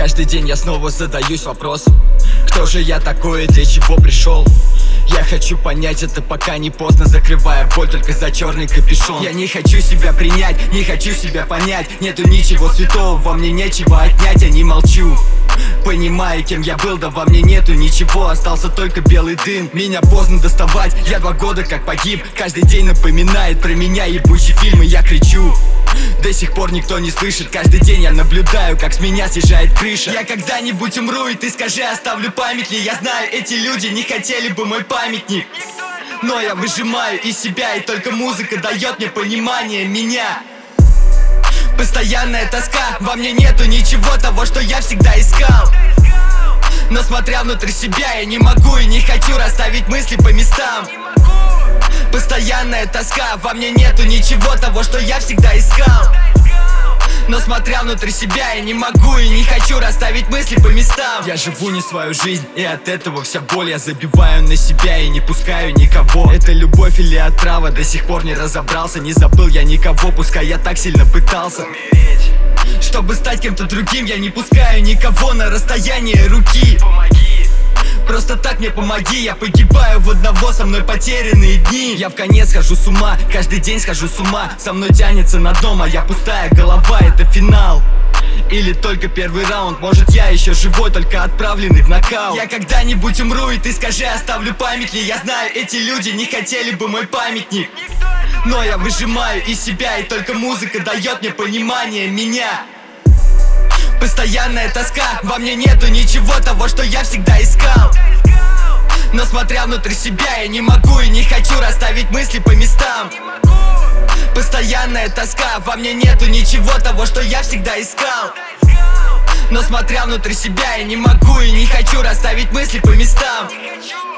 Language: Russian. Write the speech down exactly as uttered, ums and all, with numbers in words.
Каждый день я снова задаюсь вопросом: кто же я такой и для чего пришел? Я хочу понять это, пока не поздно, закрывая боль только за черный капюшон. Я не хочу себя принять, не хочу себя понять. Нету ничего святого, во мне нечего отнять, я не молчу. Понимаю, кем я был, да во мне нету ничего, остался только белый дым. Меня поздно доставать, я два года как погиб. Каждый день напоминает про меня ебучий фильм, и я кричу. До сих пор никто не слышит, каждый день я наблюдаю, как с меня съезжает крыша. Я когда-нибудь умру, и ты скажи, оставлю память ли? Я знаю, эти люди не хотели бы мой памятник, но я выжимаю из себя, и только музыка дает мне понимание меня. Постоянная тоска, во мне нету ничего того, что я всегда искал. Но смотря внутрь себя, я не могу и не хочу расставить мысли по местам. Постоянная тоска, во мне нету ничего того, что я всегда искал. Но смотря внутрь себя, я не могу и не хочу расставить мысли по местам. Я живу не свою жизнь, и от этого вся боль. Я забиваю на себя и не пускаю никого. Это любовь или отрава, до сих пор не разобрался. Не забыл я никого, пускай я так сильно пытался умереть. Чтобы стать кем-то другим, я не пускаю никого на расстояние руки. Помоги. Просто так мне помоги, я погибаю в одного, со мной потерянные дни. Я в конец схожу с ума, каждый день схожу с ума. Со мной тянется на дом, а я пустая голова, это финал. Или только первый раунд, может я еще живой, только отправленный в нокаут. Я когда-нибудь умру, и ты скажи, оставлю память ли? Я знаю, эти люди не хотели бы мой памятник, но я выжимаю из себя, и только музыка дает мне понимание меня. Постоянная тоска, во мне нету ничего того, что я всегда искал. Но смотря внутрь себя, я не могу и не хочу расставить мысли по местам. Постоянная тоска, во мне нету ничего того, что я всегда искал. Но смотря внутрь себя, я не могу и не хочу расставить мысли по местам.